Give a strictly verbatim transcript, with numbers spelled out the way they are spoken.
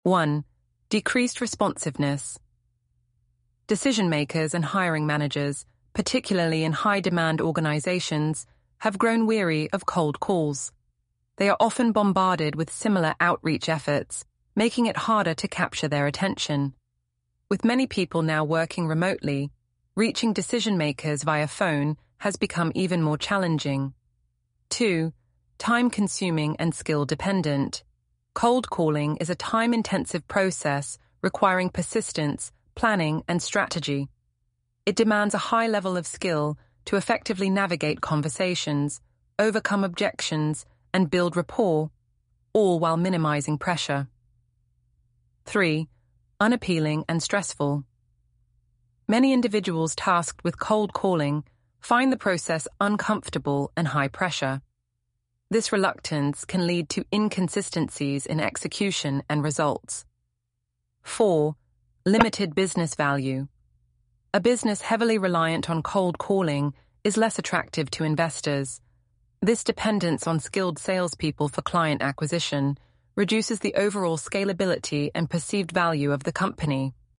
one. Decreased responsiveness. Decision-makers and hiring managers, particularly in high-demand organizations, have grown weary of cold calls. They are often bombarded with similar outreach efforts, making it harder to capture their attention. With many people now working remotely, reaching decision-makers via phone has become even more challenging. two. Time-consuming and skill-dependent. Cold calling is a time-intensive process requiring persistence, planning, and strategy. It demands a high level of skill to effectively navigate conversations, overcome objections, and build rapport, all while minimizing pressure. three. Unappealing and stressful. Many individuals tasked with cold calling find the process uncomfortable and high pressure. This reluctance can lead to inconsistencies in execution and results. four. Limited business value. A business heavily reliant on cold calling is less attractive to investors. This dependence on skilled salespeople for client acquisition reduces the overall scalability and perceived value of the company.